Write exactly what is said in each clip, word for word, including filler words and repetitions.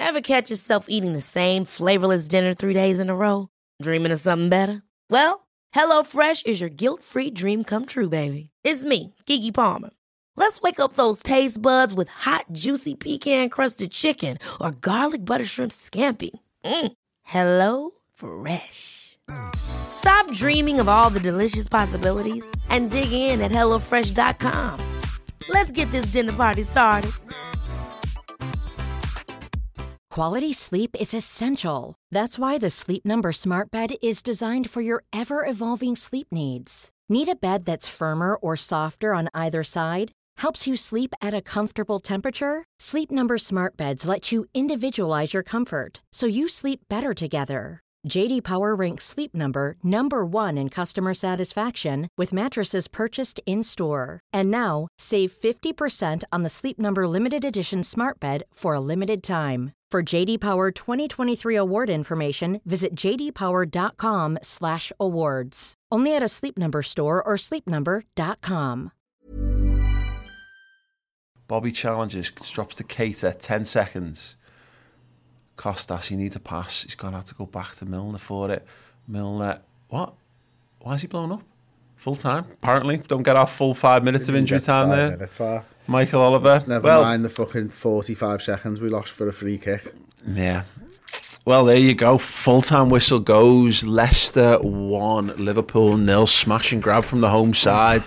Ever catch yourself eating the same flavorless dinner three days in a row? Dreaming of something better? Well, HelloFresh is your guilt-free dream come true, baby. It's me, Keke Palmer. Let's wake up those taste buds with hot, juicy pecan-crusted chicken or garlic butter shrimp scampi. Mm. Hello Fresh. Stop dreaming of all the delicious possibilities and dig in at hello fresh dot com. Let's get this dinner party started. Quality sleep is essential. That's why the Sleep Number Smart Bed is designed for your ever-evolving sleep needs. Need a bed that's firmer or softer on either side? Helps you sleep at a comfortable temperature? Sleep Number Smart Beds let you individualize your comfort, so you sleep better together. J D Power ranks Sleep Number number one in customer satisfaction with mattresses purchased in-store. And now, save fifty percent on the Sleep Number Limited Edition Smart Bed for a limited time. For J D Power twenty twenty-three award information, visit j d power dot com slash awards. Only at a Sleep Number store or sleep number dot com. Bobby challenges, drops to Keita, ten seconds. Costas, you need to pass. He's going to have to go back to Milner for it. Milner, what? Why is he blown up? Full time, apparently. Don't get our full five minutes of injury time there. Minutes, uh, Michael Oliver. Never well, mind the fucking forty-five seconds we lost for a free kick. Yeah. Well, there you go. Full-time whistle goes. Leicester one, Liverpool nil. Smash and grab from the home side.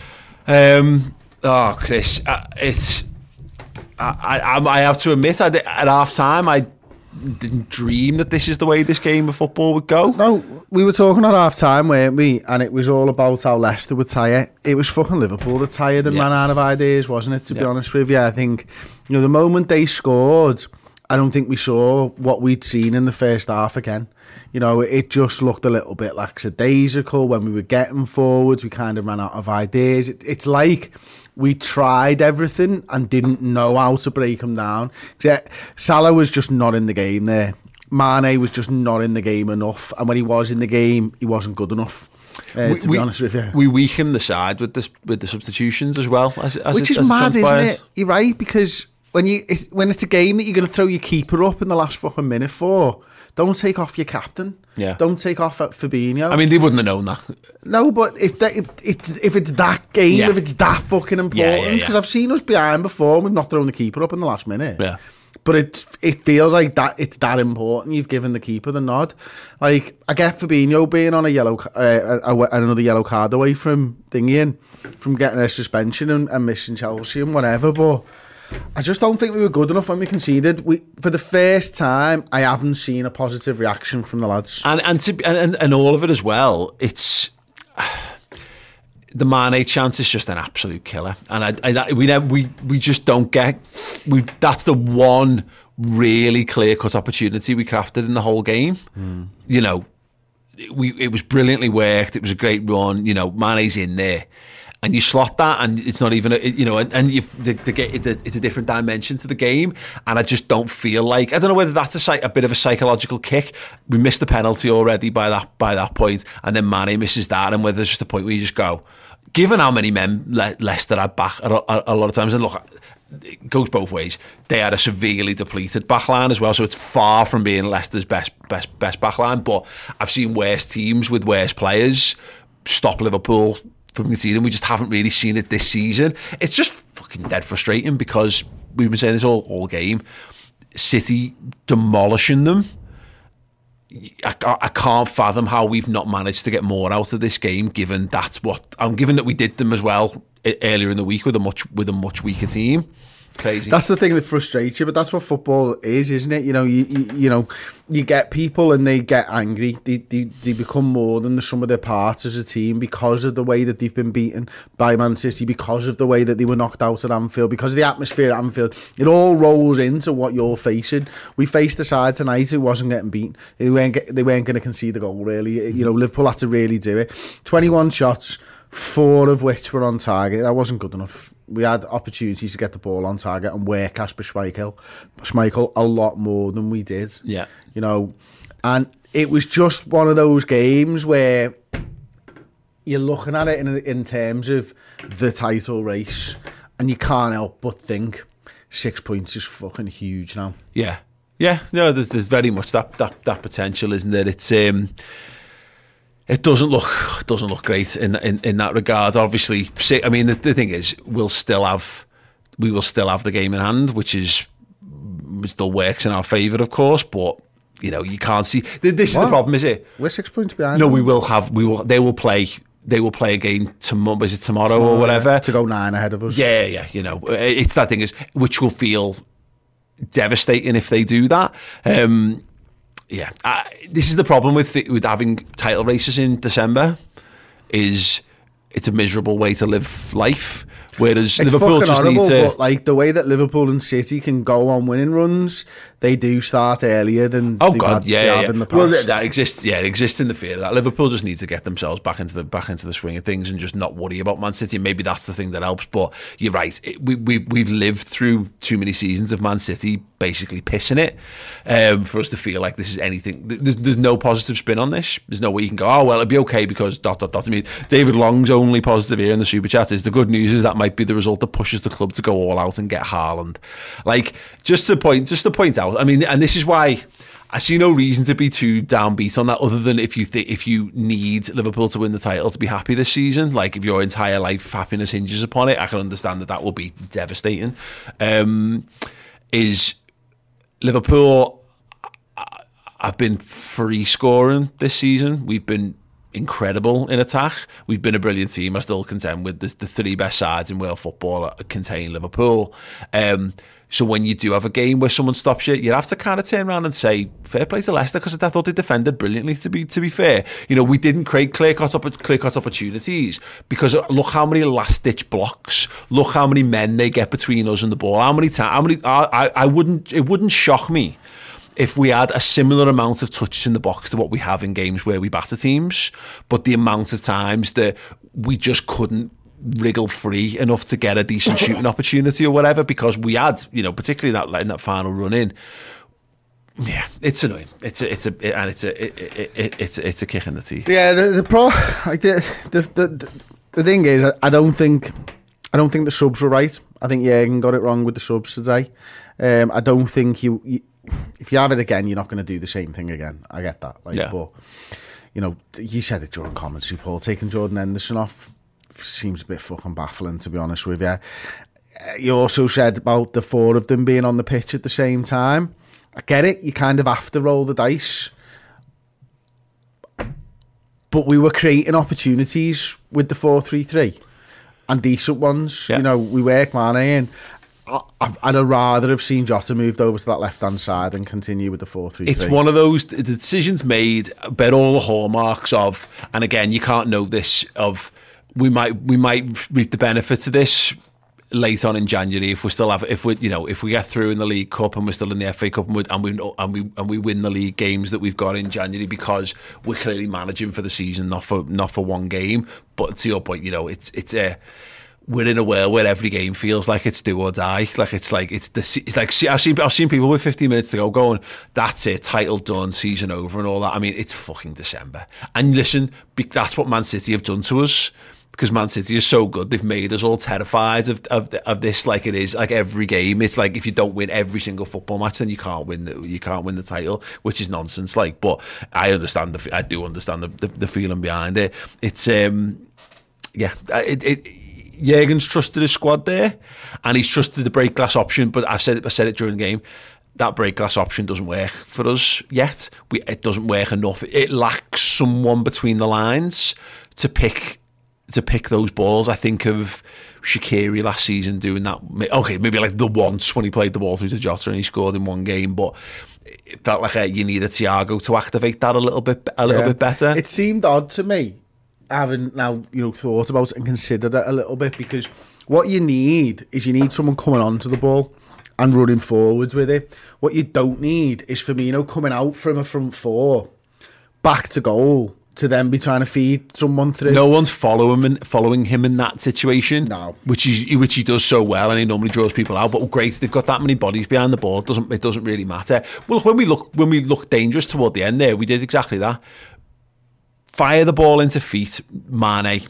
Um, oh, Chris, uh, it's... I, I, I have to admit, I, at half-time, I didn't dream that this is the way this game of football would go. No, we were talking at half time, weren't we? And it was all about how Leicester would tire. It was fucking Liverpool that tired and yeah. ran out of ideas, wasn't it? To yeah. be honest with you, I think you know the moment they scored, I don't think we saw what we'd seen in the first half again. You know, it just looked a little bit lackadaisical when we were getting forwards. We kind of ran out of ideas. It, it's like we tried everything and didn't know how to break them down. Salah was just not in the game there. Mane was just not in the game enough. And when he was in the game, he wasn't good enough. Uh, we, to be we, honest with you, we weakened the side with this with the substitutions as well. As, as Which it, is as mad, it isn't it? You're right, because when you it's, when it's a game that you're going to throw your keeper up in the last fucking minute for, don't take off your captain. Yeah. Don't take off at Fabinho. I mean, they wouldn't have known that. No, but if that, if it's if it's that game, yeah. if it's that fucking important, because yeah, yeah, yeah. I've seen us behind before, and we've not thrown the keeper up in the last minute. Yeah. But it it feels like that it's that important. You've given the keeper the nod. Like I get Fabinho being on a yellow, uh, a, a, another yellow card away from thingy from getting a suspension and, and missing Chelsea and whatever, but I just don't think we were good enough when we conceded. We, for the first time, I haven't seen a positive reaction from the lads. And and to, and, and all of it as well, it's... The Mane chance is just an absolute killer. And I, I, we never, we we just don't get... we. That's the one really clear-cut opportunity we crafted in the whole game. Mm. You know, we it was brilliantly worked. It was a great run. You know, Mane's in there. And you slot that, and it's not even, a, you know, and, and you've, the, the, it's a different dimension to the game. And I just don't feel like, I don't know whether that's a, a bit of a psychological kick. We missed the penalty already by that by that point, and then Mane misses that, and whether there's just a point where you just go, given how many men Le- Leicester had back a, a, a lot of times, and look, it goes both ways. They had a severely depleted backline as well, so it's far from being Leicester's best best best backline. But I've seen worse teams with worse players stop Liverpool from conceding. We just haven't really seen it this season. It's just fucking dead frustrating because we've been saying this all, all game. City demolishing them. I, I can't fathom how we've not managed to get more out of this game, given that's what I'm given that we did them as well earlier in the week with a much with a much weaker team. Crazy. That's the thing that frustrates you, but that's what football is, isn't it? You know, you you, you know, you get people and they get angry. They, they they become more than the sum of their parts as a team because of the way that they've been beaten by Man City, because of the way that they were knocked out at Anfield, because of the atmosphere at Anfield. It all rolls into what you're facing. We faced a side tonight who wasn't getting beaten. They weren't get, they weren't going to concede a goal, really. You know, Liverpool had to really do it. twenty-one shots, four of which were on target. That wasn't good enough. We had opportunities to get the ball on target and work Kasper Schmeichel, Schmeichel a lot more than we did. Yeah. You know, and it was just one of those games where you're looking at it in, in terms of the title race and you can't help but think six points is fucking huge now. Yeah. Yeah, no, there's there's very much that that, that potential, isn't there? It's um, it doesn't look doesn't look great in in, in that regard. Obviously, I mean, the, the thing is, we'll still have we will still have the game in hand, which is which still works in our favour, of course. But you know, you can't see. This is what? the problem, is it? We're six points behind. No, them. we will have. We will. They will play. They will play again tomorrow. Is it tomorrow, tomorrow or whatever? Yeah, to go nine ahead of us. Yeah, yeah. You know, it's that thing is which will feel devastating if they do that. Um, yeah, uh, this is the problem with the, with having title races in December. Is it's a miserable way to live life. Whereas it's Liverpool just horrible, need to, but like the way that Liverpool and City can go on winning runs, they do start earlier than oh they've god, had, yeah, they yeah. have in the past. Well, that, that exists, yeah, it exists in the fear that Liverpool just need to get themselves back into the back into the swing of things and just not worry about Man City. Maybe that's the thing that helps. But you're right, it, we we we've lived through too many seasons of Man City basically pissing it um, for us to feel like this is anything. There's there's no positive spin on this. There's no way you can go, oh well, it'll be okay because dot dot dot. I mean, David Long's only positive here in the super chat is the good news is that might be the result that pushes the club to go all out and get Haaland. Like just to point, just to point out. I mean, and this is why I see no reason to be too downbeat on that. Other than if you think if you need Liverpool to win the title to be happy this season, like if your entire life happiness hinges upon it, I can understand that that will be devastating. Um, is Liverpool have been free scoring this season. We've been incredible in attack. We've been a brilliant team. I still contend with the, the three best sides in world football contain Liverpool. Um, so when you do have a game where someone stops you, you have to kind of turn around and say, fair play to Leicester, because I thought they defended brilliantly, to be to be fair. You know, we didn't create clear-cut, clear-cut opportunities because look how many last-ditch blocks, look how many men they get between us and the ball. How many times, how many, I, I, I wouldn't, it wouldn't shock me if we had a similar amount of touches in the box to what we have in games where we batter teams, but the amount of times that we just couldn't wriggle free enough to get a decent shooting opportunity or whatever, because we had, you know, particularly that in that final run in. Yeah, it's annoying. It's a, it's a, and it's a, it, it, it, it's a, it's a kick in the teeth. Yeah, the the pro, like the the the, the thing is, I don't think, I don't think the subs were right. I think Jürgen got it wrong with the subs today. Um, I don't think you. you If you have it again, you're not going to do the same thing again. I get that. Like, yeah. But, you know, you said it during commentary, Paul. Taking Jordan Henderson off seems a bit fucking baffling, to be honest with you. You also said about the four of them being on the pitch at the same time. I get it. You kind of have to roll the dice. But we were creating opportunities with the four three three and decent ones. Yeah. You know, we work Mane in. I'd rather have seen Jota moved over to that left-hand side and continue with the four three three. It's one of those the decisions made, but all the hallmarks of, and again, you can't know this, of we might we might reap the benefits of this late on in January if we still have if we you know if we get through in the League Cup and we're still in the F A Cup and we and we and we and we win the league games that we've got in January, because we're clearly managing for the season, not for not for one game. But to your point, you know, it's it's a we're in a world where every game feels like it's do or die. Like it's like it's the it's like I've seen I've seen people with fifteen minutes to go going, that's it, title done, season over, and all that. I mean, it's fucking December. And listen, that's what Man City have done to us, because Man City is so good. They've made us all terrified of of of this. Like it is like every game. It's like if you don't win every single football match, then you can't win the you can't win the title, which is nonsense. Like, but I understand the I do understand the the, the feeling behind it. It's um yeah it. it Jürgen's trusted his squad there, and he's trusted the break glass option. But I've said it, I said it during the game. That break glass option doesn't work for us yet. We, it doesn't work enough. It lacks someone between the lines to pick to pick those balls. I think of Shaqiri last season doing that. Okay, maybe like the once when he played the ball through to Jota and he scored in one game, but it felt like a, you need a Thiago to activate that a little bit, a little yeah. bit better. It seemed odd to me, having now, you know, thought about it and considered it a little bit, because what you need is you need someone coming onto the ball and running forwards with it. What you don't need is Firmino coming out from a front four back to goal to then be trying to feed someone through. No one's following him, following him in that situation. No, which is which he does so well, and he normally draws people out. But great, they've got that many bodies behind the ball. It doesn't it doesn't really matter. Well, when we look when we look dangerous toward the end there, we did exactly that. Fire the ball into feet, Mane,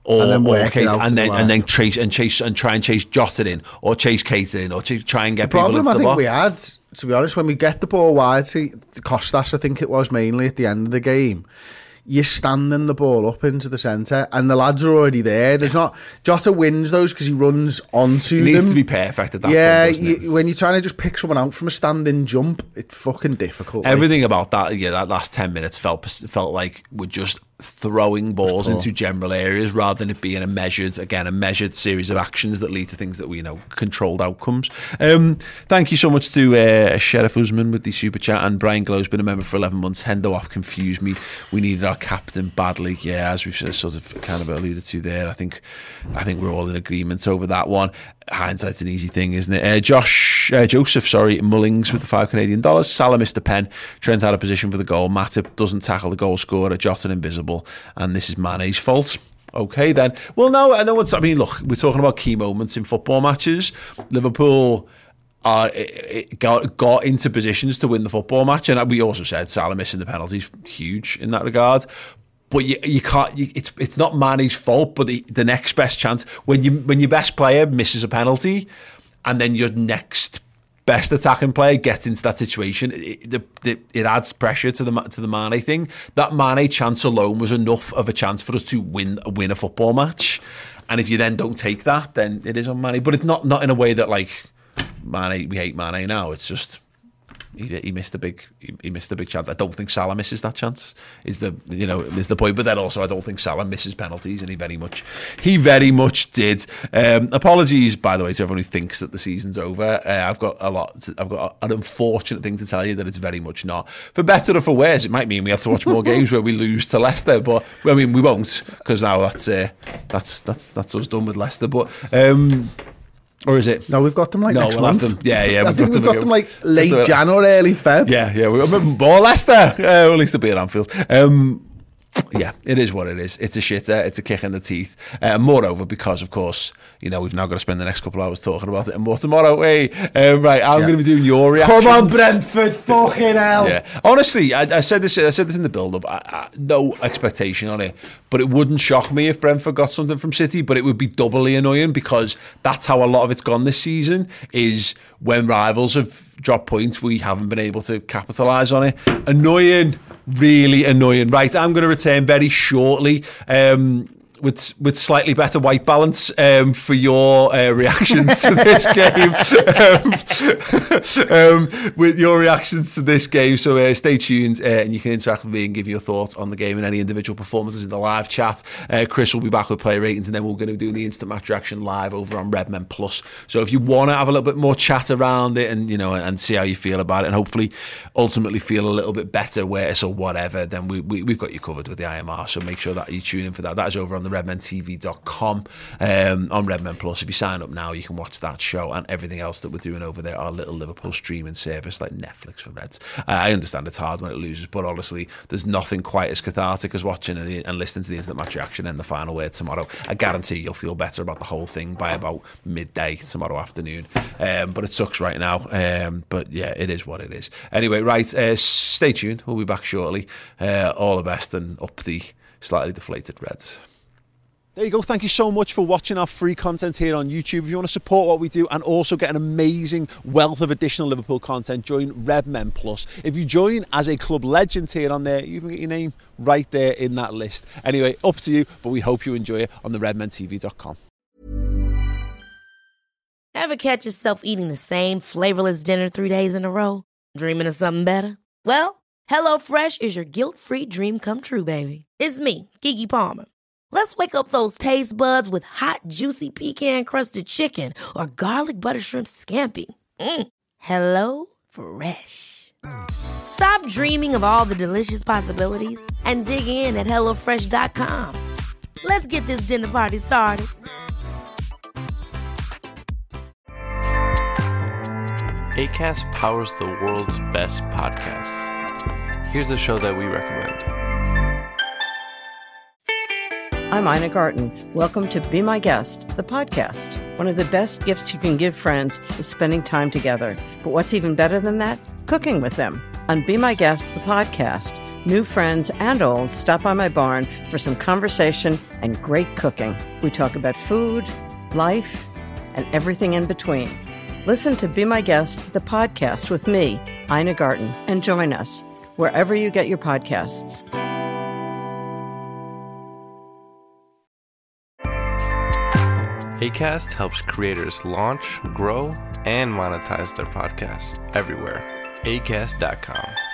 Or, and then or work Kate, it out and then the and then chase and chase and try and chase Jota in, or chase Kate in, or to try and get the people problem into I the think box. we had, to be honest, when we get the ball wide to, to Costas, I think it was mainly at the end of the game, you're standing the ball up into the centre and the lads are already there. There's not Jota wins those because he runs onto them. It needs to be perfect at that yeah, point, doesn't it? you, when you're trying to just pick someone out from a standing jump, it's fucking difficult. Everything like. about that, yeah, that last ten minutes felt felt like we're just throwing balls into general areas rather than it being a measured, again, a measured series of actions that lead to things that we, you know, controlled outcomes. Um, thank you so much to uh, Sheriff Usman with the super chat, and Brian Glow's been a member for eleven months. Hendo off confused me. We needed our captain badly. Yeah, as we've sort of kind of alluded to there, I think I think we're all in agreement over that one. Hindsight's an easy thing, isn't it? Uh, Josh, uh, Joseph, sorry, Mullings with the five Canadian dollars. Salah missed the pen. Trent out of position for the goal. Matip doesn't tackle the goal scorer. Jota invisible, and this is Mane's fault. Okay, then. Well, no, I know what's. I mean, look, we're talking about key moments in football matches. Liverpool are it got got into positions to win the football match, and we also said Salah missing the penalties huge in that regard. But you, you can't. You, it's it's not Mane's fault, but the, the next best chance when you when your best player misses a penalty, and then your next best attacking player gets into that situation, it, the, the, it adds pressure to the to the Mane thing. That Mane chance alone was enough of a chance for us to win win a football match, and if you then don't take that, then it is on Mane. But it's not not in a way that like Mane. We hate Mane now. It's just. He, he missed a big he, he missed a big chance. I don't think Salah misses that chance. Is the you know is the point? But then also I don't think Salah misses penalties, and he very much he very much did. Um, apologies, by the way, to everyone who thinks that the season's over. Uh, I've got a lot. To, I've got an unfortunate thing to tell you that it's very much not. For better or for worse, it might mean we have to watch more games where we lose to Leicester. But I mean we won't, because now that's uh, that's that's that's us done with Leicester. But. Um, Or is it? No, we've got them like no, next we'll month. Have them. Yeah, yeah. I We've think got we've them got them like late Jan or early Feb. Yeah, yeah. We've got more Leicester. Uh, or at least they'll be at Anfield. Um, yeah, it is what it is. It's a shitter. It's a kick in the teeth. Uh, moreover, because, of course, you know, we've now got to spend the next couple of hours talking about it and more tomorrow. Hey, um, right, I'm yeah. going to be doing your reactions. Come on, Brentford. Fucking hell. Yeah. Honestly, I, I said this I said this in the build-up. I, I, no expectation on it. But it wouldn't shock me if Brentford got something from City, but it would be doubly annoying because that's how a lot of it's gone this season, is when rivals have dropped points, we haven't been able to capitalise on it. Annoying. Really annoying. Right, I'm going to return very shortly um, with with slightly better white balance um, for your uh, reactions to this game. um, um, with your reactions to this game. So uh, stay tuned uh, and you can interact with me and give your thoughts on the game and any individual performances in the live chat. Uh, Chris will be back with player ratings, and then we're going to do the instant match reaction live over on Redmen Plus. So if you want to have a little bit more chat around it and you know and see how you feel about it, and hopefully ultimately feel a little bit better, worse or whatever, then we, we, we've got you covered with the I M R. So make sure that you tune in for that. That is over on the redmen t v dot com um, on Redmen Plus. If you sign up now, you can watch that show and everything else that we're doing over there, our little Liverpool streaming service like Netflix for Reds. Uh, I understand it's hard when it loses, but honestly, there's nothing quite as cathartic as watching and, and listening to the instant match reaction and the final word tomorrow. I guarantee you'll feel better about the whole thing by about midday tomorrow afternoon. Um, but it sucks right now. Um, but yeah, it is what it is. Anyway, right, uh, stay tuned. We'll be back shortly. Uh, all the best and up the slightly deflated Reds. There you go. Thank you so much for watching our free content here on YouTube. If you want to support what we do and also get an amazing wealth of additional Liverpool content, join Redmen Plus. If you join as a club legend here on there, you can get your name right there in that list. Anyway, up to you, but we hope you enjoy it on the redmen t v dot com. Ever catch yourself eating the same flavorless dinner three days in a row? Dreaming of something better? Well, HelloFresh is your guilt-free dream come true, baby. It's me, Keke Palmer. Let's wake up those taste buds with hot, juicy pecan-crusted chicken or garlic butter shrimp scampi. Mm. Hello Fresh. Stop dreaming of all the delicious possibilities and dig in at hello fresh dot com. Let's get this dinner party started. Acast powers the world's best podcasts. Here's a show that we recommend. I'm Ina Garten. Welcome to Be My Guest, the podcast. One of the best gifts you can give friends is spending time together. But what's even better than that? Cooking with them. On Be My Guest, the podcast, New friends and old stop by my barn for some conversation and great cooking. We talk about food, life, and everything in between. Listen to Be My Guest, the podcast with me, Ina Garten, and join us wherever you get your podcasts. Acast helps creators launch, grow, and monetize their podcasts everywhere. acast dot com.